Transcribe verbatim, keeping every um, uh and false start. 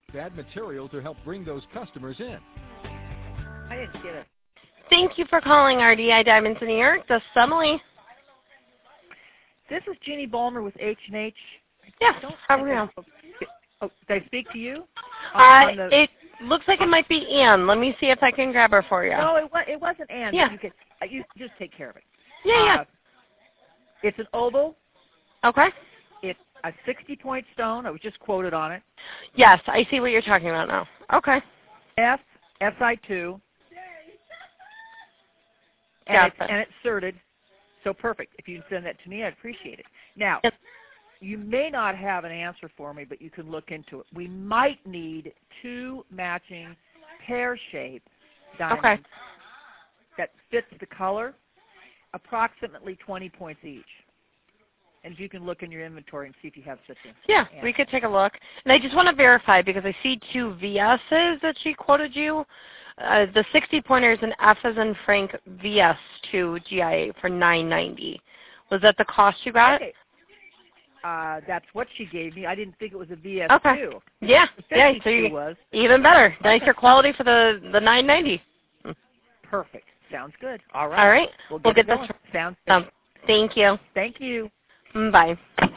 Bad material to help bring those customers in. I didn't get it. Thank you for calling R D I Diamonds in New York. This is Emily. This is Jeannie Balmer with H and H. Yes, how are you? Oh, did I speak to you? Uh, the, it looks like it might be Ann. Let me see if I can grab her for you. No, it, wa it wasn't Ann. Yeah. You, could, uh, you just take care of it. Yeah, uh, yeah. It's an oval. Okay. It's a sixty-point stone. I was just quoted on it. Yes, I see what you're talking about now. Okay. F, S I two. And, Got it's, it. and it's certed. So perfect. If you can send that to me, I'd appreciate it. Now, Yes. you may not have an answer for me, but you can look into it. We might need two matching pear-shaped diamonds Okay. that fits the color, approximately twenty points each. And if you can look in your inventory and see if you have such a Yeah, answer. we could take a look. And I just want to verify because I see two V S's that she quoted you. Uh, the sixty pointer is an F as in Frank V S two G I A for nine ninety. Was that the cost you got? Okay. Uh, that's what she gave me. I didn't think it was a V S two. Okay. Yeah. Yeah. So you, was. even better. Okay. Nicer quality for the the nine ninety. Perfect. Sounds good. All right. All right. We'll get, we'll get going. this. Sounds good. Um, thank you. Thank you. Bye.